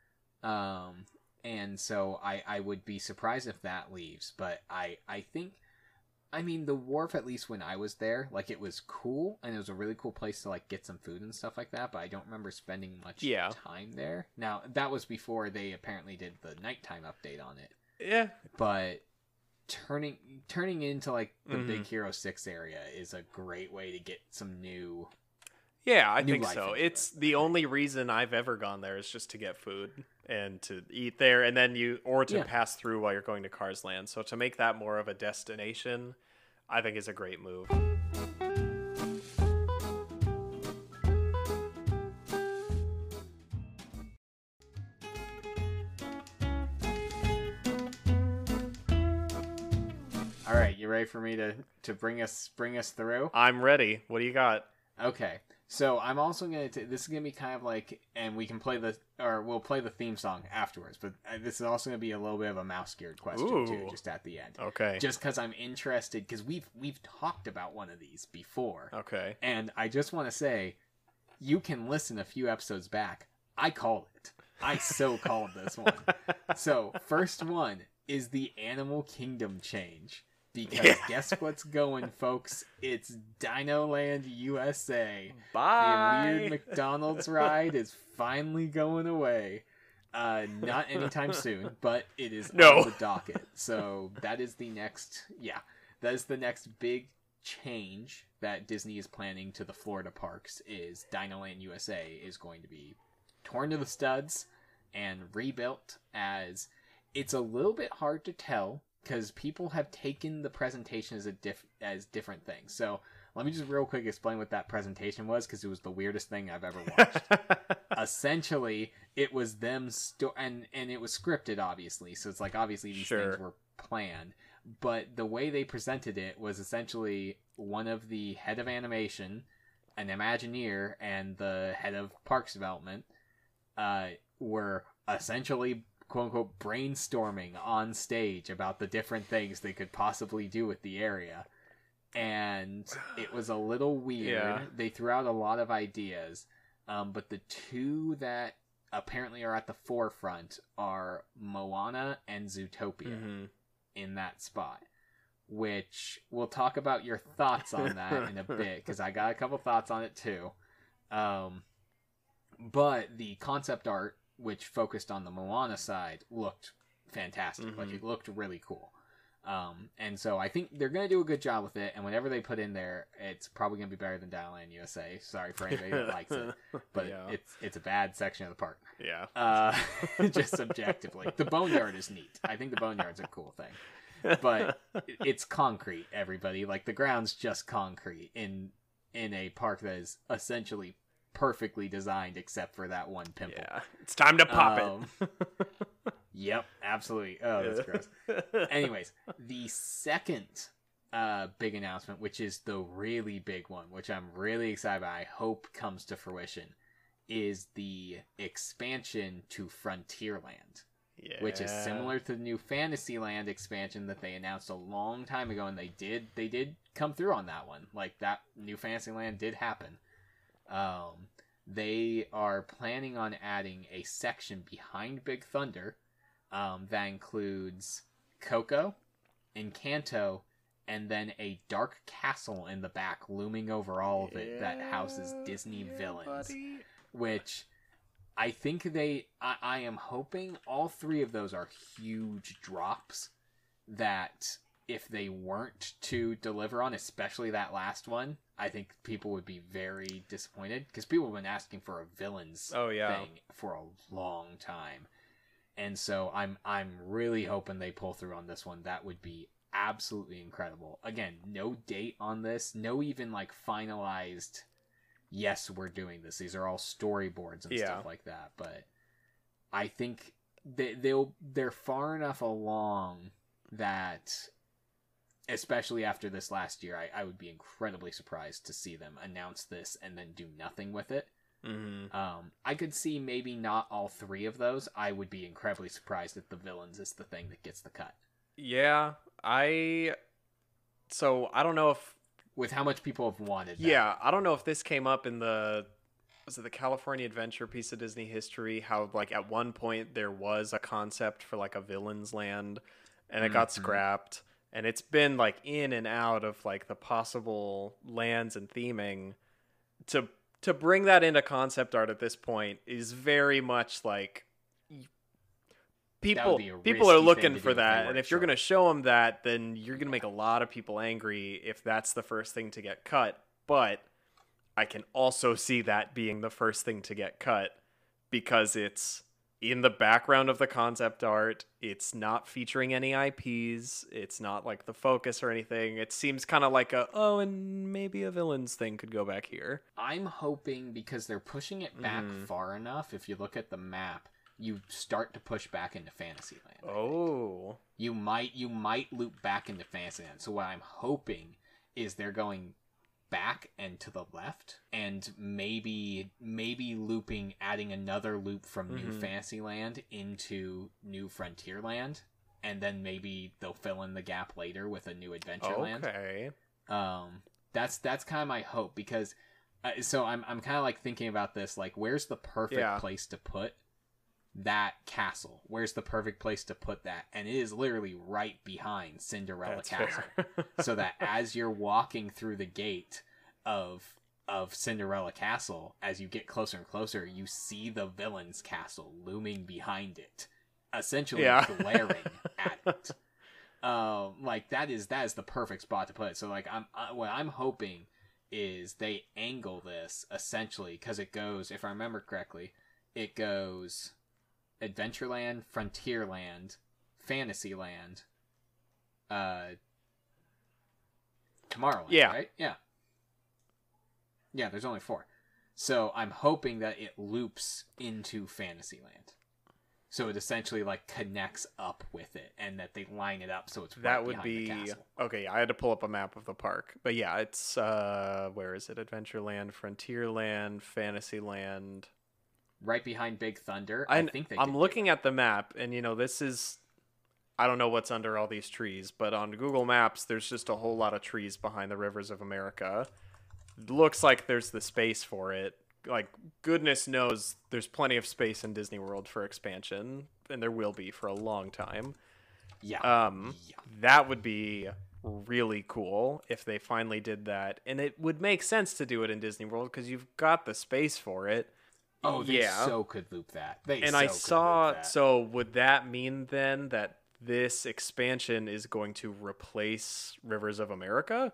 And so I would be surprised if that leaves. But I think, I mean, the wharf, at least when I was there, like, it was cool, and it was a really cool place to, like, get some food and stuff like that, but I don't remember spending much time there. Now, that was before they apparently did the nighttime update on it. Yeah. But turning into, like, the Big Hero 6 area is a great way to get some new... Yeah, I think so. It's the only reason I've ever gone there is just to get food and to eat there, and then to pass through while you're going to Cars Land. So to make that more of a destination, I think is a great move. All right, you ready for me to bring us through? I'm ready. What do you got? Okay. So I'm also going to, this is going to be kind of like, and we'll play the theme song afterwards, but this is also going to be a little bit of a mouse-geared question too, just at the end. Okay. Just because I'm interested, because we've talked about one of these before. Okay. And I just want to say, you can listen a few episodes back. I called it. I so called this one. So, first one is the Animal Kingdom change. Because guess what's going, folks? It's Dino Land USA. Bye! The weird McDonald's ride is finally going away. Not anytime soon, but it is on the docket. So that is the next big change that Disney is planning to the Florida parks. Is Dino Land USA is going to be torn to the studs and rebuilt. As it's a little bit hard to tell, because people have taken the presentation as different things. So let me just real quick explain what that presentation was, because it was the weirdest thing I've ever watched. Essentially, it was them and it was scripted, obviously. So it's like, obviously these things were planned. But the way they presented it was essentially one of the head of animation, an Imagineer, and the head of parks development were essentially, quote-unquote, brainstorming on stage about the different things they could possibly do with the area. And it was a little weird. Yeah. They threw out a lot of ideas. But the two that apparently are at the forefront are Moana and Zootopia in that spot. Which, we'll talk about your thoughts on that in a bit, because I got a couple thoughts on it too. But the concept art, which focused on the Moana side, looked fantastic. Like, it looked really cool. And so I think they're going to do a good job with it, and whatever they put in there, it's probably going to be better than Dino Land USA. Sorry for anybody that likes it, but it's a bad section of the park. Yeah. Just subjectively. The Boneyard is neat. I think the Boneyard's a cool thing. But it's concrete, everybody. Like, the ground's just concrete in a park that is essentially perfectly designed except for that one pimple. Yeah, it's time to pop it. Yep, absolutely. Oh, that's gross. Anyways, the second big announcement, which is the really big one, which I'm really excited about, I hope comes to fruition, is the expansion to Frontierland. Yeah. Which is similar to the new Fantasyland expansion that they announced a long time ago, and they did come through on that one. Like, that new Fantasyland did happen. They are planning on adding a section behind Big Thunder that includes Coco, Encanto, and then a dark castle in the back looming over all of it that houses Disney villains. Buddy. Which I think I am hoping all three of those are huge drops that if they weren't to deliver on, especially that last one, I think people would be very disappointed because people have been asking for a villains thing for a long time. And so I'm really hoping they pull through on this one. That would be absolutely incredible. Again, no date on this, no even like finalized, yes, we're doing this. These are all storyboards and stuff like that. But I think they're far enough along that, especially after this last year, I would be incredibly surprised to see them announce this and then do nothing with it. Mm-hmm. I could see maybe not all three of those. I would be incredibly surprised if the villains is the thing that gets the cut. Yeah, so I don't know if with how much people have wanted that. Yeah, I don't know if this came up in the California Adventure piece of Disney history, how like at one point there was a concept for like a villain's land and it got scrapped, and it's been like in and out of like the possible lands and theming. To bring that into concept art at this point is very much like people are looking for that, and if you're going to show them that, then you're going to make a lot of people angry if that's the first thing to get cut. But I can also see that being the first thing to get cut because it's in the background of the concept art. It's not featuring any IPs. It's not like the focus or anything. It seems kind of like and maybe a villains thing could go back here. I'm hoping because they're pushing it back far enough. If you look at the map, you start to push back into Fantasyland. Oh. You might loop back into Fantasyland. So what I'm hoping is they're going back and to the left, and maybe looping, adding another loop from New Fantasyland into New Frontierland, and then maybe they'll fill in the gap later with a new Adventureland. Okay. That's kind of my hope, because so I'm kind of like thinking about this, like where's the perfect place to put that castle? Where's the perfect place to put that? And it is literally right behind Cinderella Castle. So that as you're walking through the gate of Cinderella Castle, as you get closer and closer, you see the villain's castle looming behind it, essentially glaring at it. Like that is the perfect spot to put it. So like what I'm hoping is they angle this essentially, because it goes, if I remember correctly, it goes Adventureland, Frontierland, Fantasyland, Tomorrowland, right? Yeah, there's only 4. So I'm hoping that it loops into Fantasyland. So it essentially like connects up with it, and that they line it up so it's right that would behind be the castle. Okay. I had to pull up a map of the park, but yeah, it's where is it? Adventureland, Frontierland, Fantasyland. Right behind Big Thunder. I'm looking at the map, and this is, I don't know what's under all these trees, but on Google Maps, there's just a whole lot of trees behind the Rivers of America. Looks like there's the space for it. Like, goodness knows there's plenty of space in Disney World for expansion, and there will be for a long time. Yeah. That would be really cool if they finally did that, and it would make sense to do it in Disney World because you've got the space for it. Oh, they so could loop that. So would that mean then that this expansion is going to replace Rivers of America?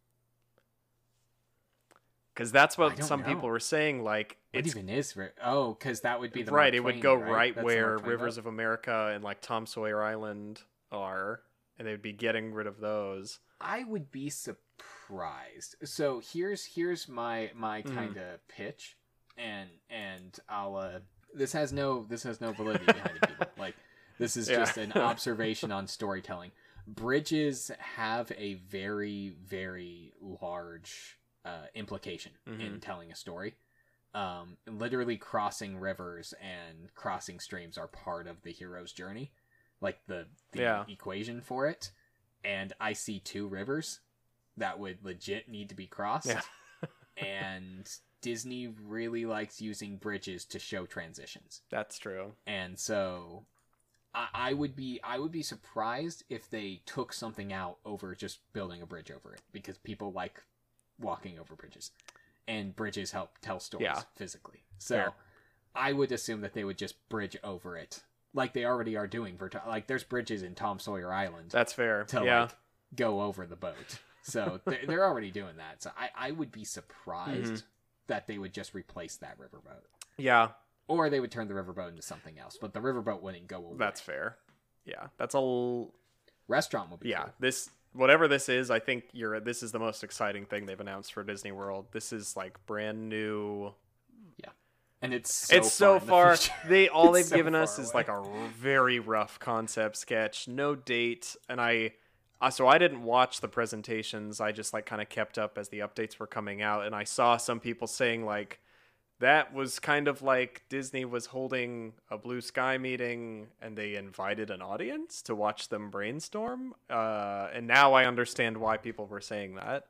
Because that's what some people were saying. Like, what even is? Because that would be the right. It would go right where Rivers of America and like Tom Sawyer Island are, and they'd be getting rid of those. I would be surprised. So here's my kind of pitch. And I'll this has no validity behind it, people. Like, this is just an observation on storytelling. Bridges have a very, very large implication in telling a story. Literally crossing rivers and crossing streams are part of the hero's journey, like the equation for it. And I see 2 rivers that would legit need to be crossed. And Disney really likes using bridges to show transitions. That's true. And so I would be surprised if they took something out over just building a bridge over it, because people like walking over bridges, and bridges help tell stories physically. So I would assume that they would just bridge over it, like they already are doing for like there's bridges in Tom Sawyer Island. That's fair. To like go over the boat. So they're already doing that. So I would be surprised that they would just replace that riverboat. Yeah. Or they would turn the riverboat into something else, but the riverboat wouldn't go away. That's fair. Yeah, that's a restaurant would be yeah. cool. This whatever this is, I think this is the most exciting thing they've announced for Disney World. This is like brand new. Yeah, and it's so far. They've so given us far is away. like a very rough concept sketch, no date, and so I didn't watch the presentations. I just like kind of kept up as the updates were coming out, and I saw some people saying like that was kind of like Disney was holding a Blue Sky meeting and they invited an audience to watch them brainstorm. And now I understand why people were saying that.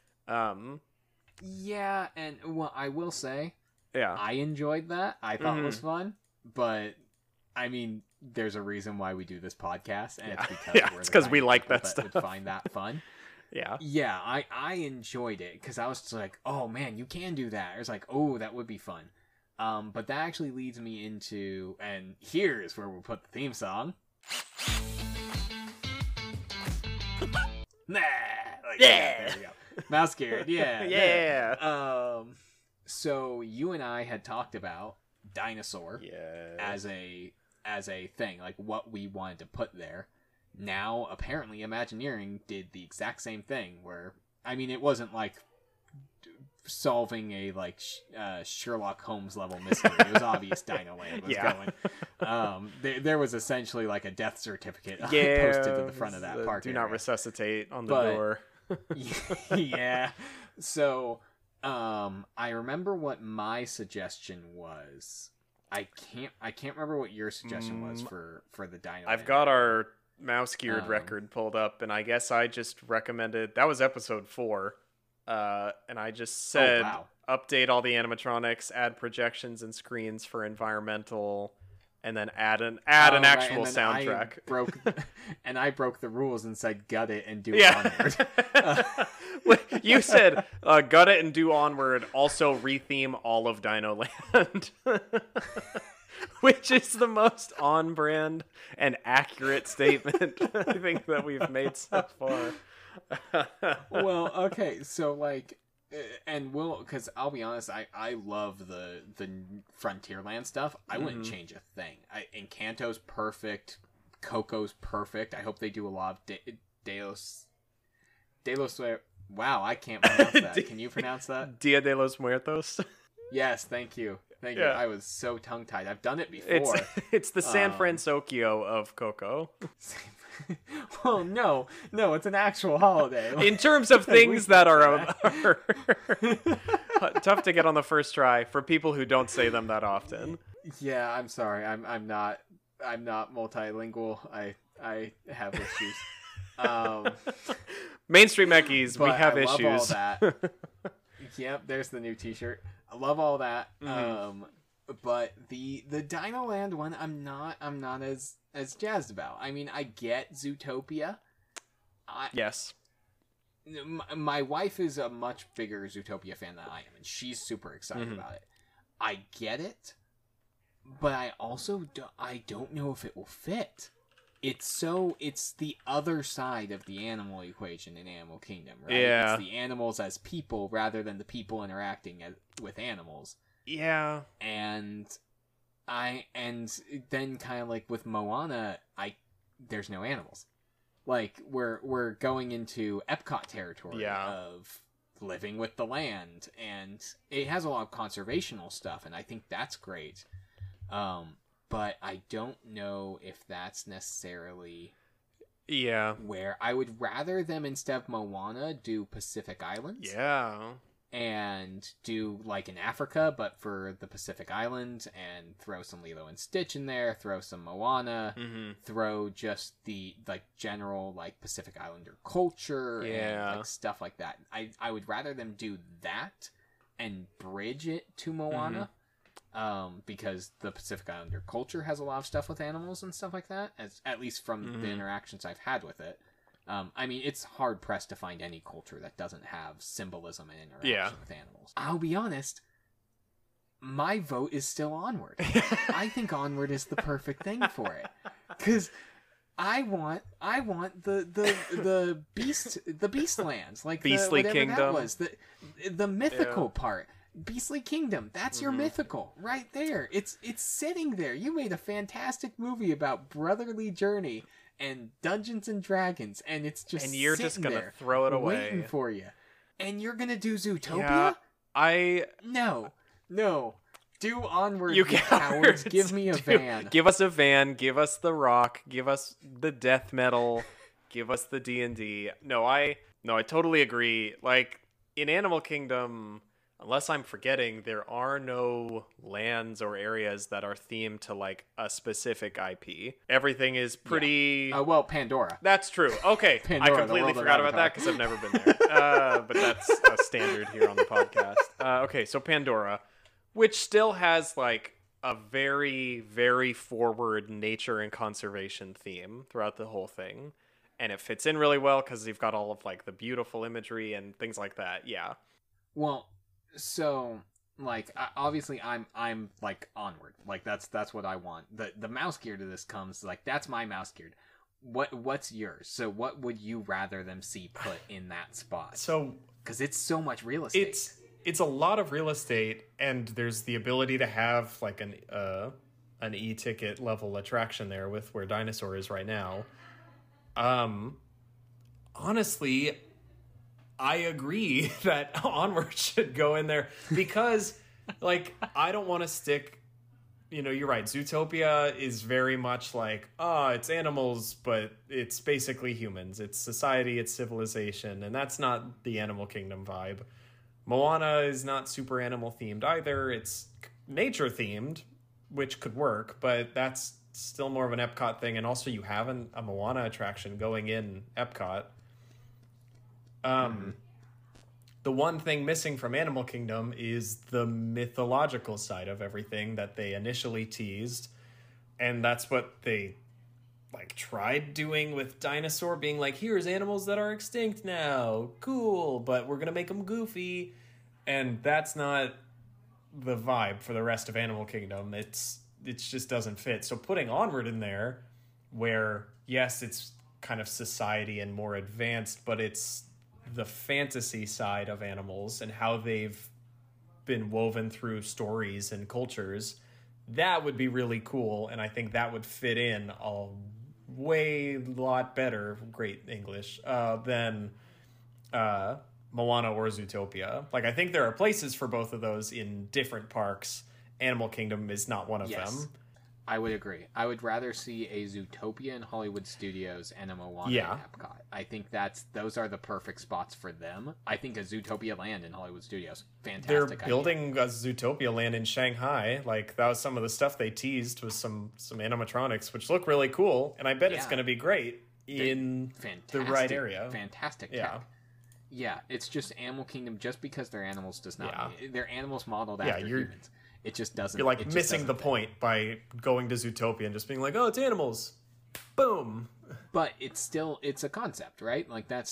Yeah, and well, I will say, Yeah, I enjoyed that. I thought it was fun, but I mean, there's a reason why we do this podcast, and it's because it's because we like that stuff. Would find that fun. Yeah, I enjoyed it because I was just like, oh man, you can do that. I was like, oh, that would be fun. But that actually leads me into, and here's where we'll put the theme song. Nah, like, there we go. Mouse scared, yeah. yeah. So you and I had talked about dinosaur Yeah. as a thing, like what we wanted to put there. Now, apparently, Imagineering did the exact same thing, where, I mean, it wasn't like solving a like Sherlock Holmes level mystery. It was obvious Dino Land was going. There was essentially like a death certificate posted to the front of that park. Do not resuscitate on the door. Yeah. So, I remember what my suggestion was. I can't remember what your suggestion was for the Dino. I've got our mouse geared record pulled up, and I guess I just recommended that was episode 4, and I just said update all the animatronics, add projections and screens for environmental, and then add an actual soundtrack. I broke the rules and said gut it and do Onward. You said gut it and do Onward. Also retheme all of Dino Land. Which is the most on-brand and accurate statement I think that we've made so far. Well, okay, so like, and because I'll be honest, I love the Frontierland stuff. I wouldn't change a thing. Encanto's perfect, Coco's perfect. I hope they do a lot of Delos. Wow, I can't pronounce that. Can you pronounce that? Dia de los Muertos. Yes, thank you. Thank you. Yeah. I was so tongue-tied. I've done it before. It's the San Francisco of Coco. Well, no, it's an actual holiday. In terms of things that are tough to get on the first try for people who don't say them that often. Yeah, I'm sorry. I'm not multilingual. I have issues. Main Street Meckies, we have issues. Love all that. Yep, there's the new T-shirt. I love all that. But the Dino Land one, I'm not as jazzed about. I mean, I get Zootopia. Yes. My wife is a much bigger Zootopia fan than I am, and she's super excited about it. I get it, but I also don't know if it will fit. It's the other side of the animal equation in Animal Kingdom, right? Yeah. It's the animals as people rather than the people interacting with animals. Yeah. And then kind of like with Moana, there's no animals. Like we're going into Epcot territory of living with the land, and it has a lot of conservational stuff, and I think that's great. But I don't know if that's necessarily where I would rather them, instead of Moana, do Pacific Islands. Yeah. And do like in Africa, but for the Pacific Islands, and throw some Lilo and Stitch in there, throw some Moana, throw just the like general like Pacific Islander culture and like stuff like that. I would rather them do that and bridge it to Moana. Because the Pacific Islander culture has a lot of stuff with animals and stuff like that, at least from the interactions I've had with it. I mean, it's hard-pressed to find any culture that doesn't have symbolism and interaction with animals. I'll be honest, my vote is still Onward. I think Onward is the perfect thing for it. Because I want the beast lands, like Beastly whatever Kingdom. that was, the mythical part. Beastly Kingdom, that's your mythical right there. It's sitting there. You made a fantastic movie about brotherly journey and Dungeons and Dragons, and it's just And you're just gonna there, throw it away, waiting for you. And you're gonna do Zootopia? Yeah, No. Do Onward, you cowards. Give me a van. Give us a van. Give us the rock. Give us the death metal. Give us the D&D. No, I totally agree. Like, in Animal Kingdom, unless I'm forgetting, there are no lands or areas that are themed to, like, a specific IP. Everything is pretty... Yeah. Well, Pandora. That's true. Okay, Pandora, I completely forgot about that because I've never been there. But that's a standard here on the podcast. Okay, so Pandora, which still has, like, a very, very forward nature and conservation theme throughout the whole thing. And it fits in really well because you've got all of, like, the beautiful imagery and things like that. Yeah. Well, so, like, obviously I'm like, Onward. Like, that's what I want. The mouse gear to this comes, like, that's my mouse gear. What's yours? So what would you rather them see put in that spot? So, because it's so much real estate. It's a lot of real estate, and there's the ability to have, like, an e-ticket level attraction there with where Dinosaur is right now. Honestly, I agree that Onward should go in there because, like, I don't want to stick... you're right. Zootopia is very much like, it's animals, but it's basically humans. It's society, it's civilization, and that's not the Animal Kingdom vibe. Moana is not super animal themed either. It's nature themed, which could work, but that's still more of an Epcot thing. And also you have a Moana attraction going in Epcot. The one thing missing from Animal Kingdom is the mythological side of everything that they initially teased. And that's what they, like, tried doing with Dinosaur, being like, here's animals that are extinct now. Cool, but we're going to make them goofy. And that's not the vibe for the rest of Animal Kingdom. It just doesn't fit. So putting Onward in there, where, yes, it's kind of society and more advanced, but it's the fantasy side of animals and how they've been woven through stories and cultures, that would be really cool. And I think that would fit in a lot better, great English, than Moana or Zootopia. Like, I think there are places for both of those in different parks. Animal Kingdom is not one of them. I would agree. I would rather see a Zootopia in Hollywood Studios and a Moana in Epcot. I think those are the perfect spots for them. I think a Zootopia land in Hollywood Studios, fantastic. They're building a Zootopia land in Shanghai. Like, that was some of the stuff they teased with some animatronics, which look really cool. And I bet it's going to be great in the right area. Fantastic tech. Yeah, it's just Animal Kingdom. Just because they're animals does not mean they're animals modeled after humans. It just doesn't. You're like missing the point by going to Zootopia and just being like, oh, it's animals. Boom. But it's a concept, right? Like, that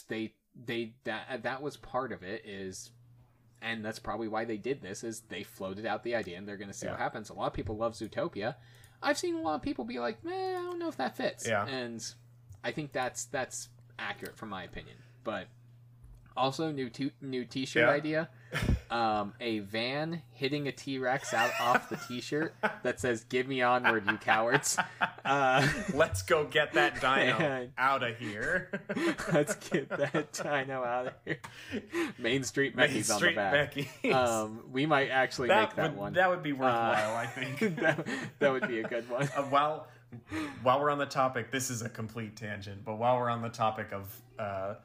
was part of it, and that's probably why they did this, is they floated out the idea and they're going to see what happens. A lot of people love Zootopia. I've seen a lot of people be like, I don't know if that fits. Yeah. And I think that's accurate from my opinion. But also, new t-shirt idea. A van hitting a T-Rex off the t-shirt that says, "Give me Onward, you cowards." Let's go get that dino out of here. Let's get that dino out of here. Main Street Mecky's on the back. We might actually make that one. That would be worthwhile, I think. that would be a good one. While we're on the topic, this is a complete tangent, but while we're on the topic of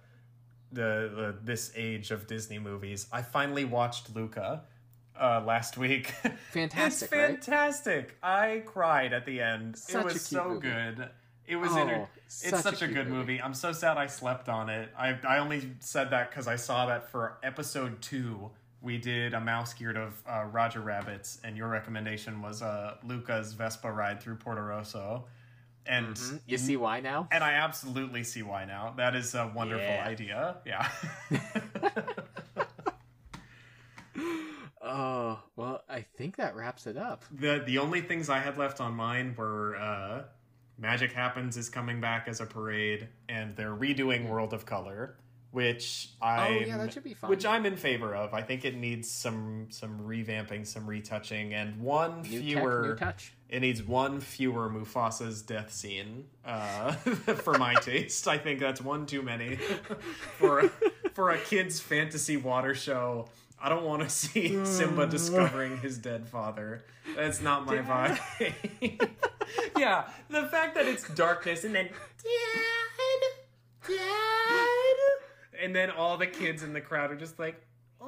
this age of Disney movies, I finally watched Luca last week. Fantastic. It's fantastic. Right? I cried at the end. It was so good. It was it's such a good movie. I'm so sad I slept on it. I only said that because I saw that for episode 2 we did a mouse geared of Roger Rabbit's, and your recommendation was Luca's Vespa ride through Porto Rosso. And you see why now? And I absolutely see why now. That is a wonderful idea. Yeah. Oh, well, I think that wraps it up. The only things I had left on mine were Magic Happens is coming back as a parade, and they're redoing World of Color, which that should be fun. Which I'm in favor of. I think it needs some revamping, some retouching, and one fewer. New touch. It needs one fewer Mufasa's death scene for my taste. I think that's one too many for a kid's fantasy water show. I don't want to see Simba discovering his dead father. That's not my vibe. Yeah, the fact that it's darkness and then Dad, and then all the kids in the crowd are just like,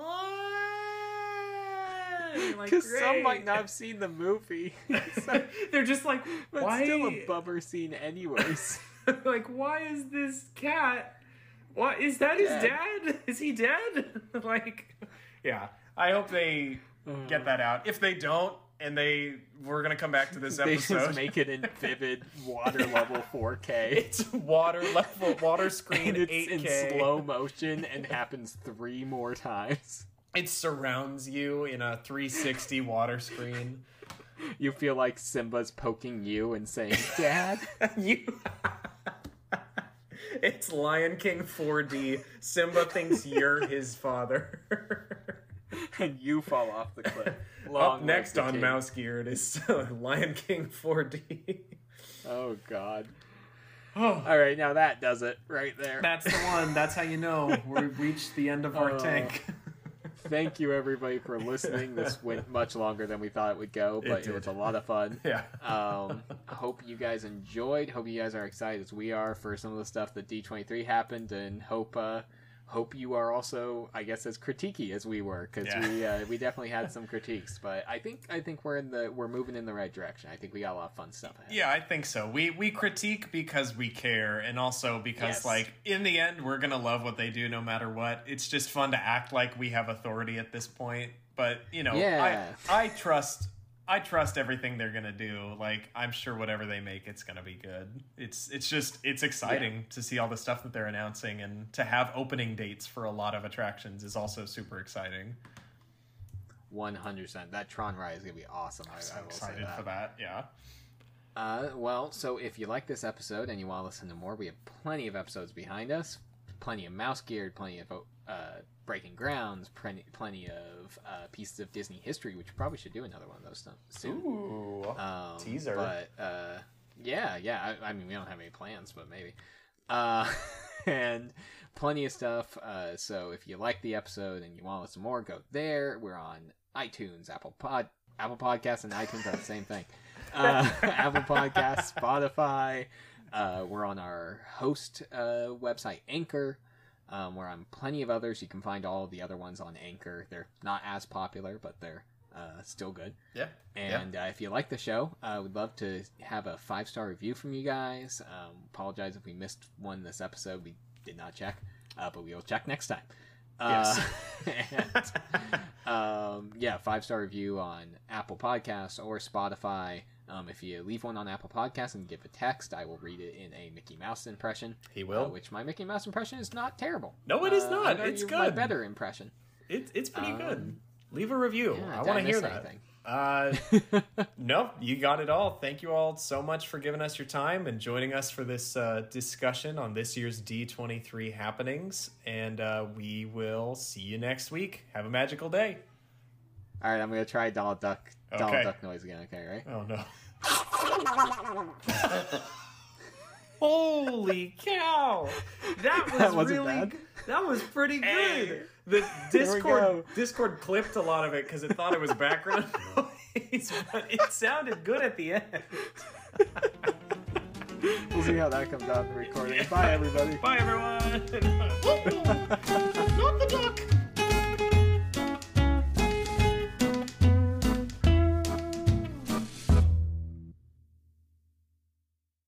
because some might not have seen the movie. So, they're just like, but why? Still a bummer scene, anyways. Like, why is this cat? What is that? His dad? Is he dead? Like, yeah. I hope they get that out. If they don't, and we're gonna come back to this episode. They just make it in vivid water level 4K. It's water screen and it's 8K in slow motion and happens 3 more times. It surrounds you in a 360 water screen. You feel like Simba's poking you and saying, "Dad." It's Lion King 4D. Simba thinks you're his father. And you fall off the cliff. Up next on Mouse Gear, it is Lion King 4D. Oh, God. Oh. All right, now that does it right there. That's the one. That's how you know we've reached the end of our tank. Thank you, everybody, for listening. This went much longer than we thought it would go, but it was a lot of fun. Yeah. Hope you guys enjoyed. Hope you guys are excited as we are for some of the stuff that D23 happened, and hope you are also, I guess, as critiquey as we were, because we definitely had some critiques. But I think we're moving in the right direction. I think we got a lot of fun stuff ahead. Yeah, I think so. We critique because we care, and also because like in the end we're gonna love what they do no matter what. It's just fun to act like we have authority at this point. But you know, I trust everything they're gonna do. Like, I'm sure whatever they make, it's gonna be good. It's exciting to see all the stuff that they're announcing, and to have opening dates for a lot of attractions is also super exciting. 100%. That Tron ride is gonna be awesome. I'm so excited for that. Yeah. Well, so if you like this episode and you want to listen to more, we have plenty of episodes behind us. Plenty of Mouse Geared, plenty of Breaking Grounds, plenty of pieces of Disney history, which probably should do another one of those soon. Ooh, teaser. But yeah. I mean, we don't have any plans, but maybe. And plenty of stuff. So if you like the episode and you want to listen more, go there. We're on iTunes, Apple Podcasts, and iTunes are the same thing. Apple Podcasts, Spotify. We're on our host website, Anchor. We're on plenty of others. You can find all of the other ones on Anchor. They're not as popular, but they're still good. Yeah. And if you like the show, we'd love to have a 5-star review from you guys. Apologize if we missed one this episode. We did not check, but we will check next time. Yes. And 5-star review on Apple Podcasts or Spotify. If you leave one on Apple Podcasts and give a text, I will read it in a Mickey Mouse impression. He will. Which my Mickey Mouse impression is not terrible. No, it is not. It's good. My better impression. It's pretty good. Leave a review. Yeah, I want to hear that. No, you got it all. Thank you all so much for giving us your time and joining us for this discussion on this year's D23 happenings. And we will see you next week. Have a magical day. All right, I'm going to try Donald Duck noise again. Okay, right? Oh, no. Holy cow! That was really bad. That was pretty good. The Discord clipped a lot of it because it thought it was background noise, but it sounded good at the end. We'll see how that comes out in the recording. Bye, everybody. Bye, everyone. Not the duck.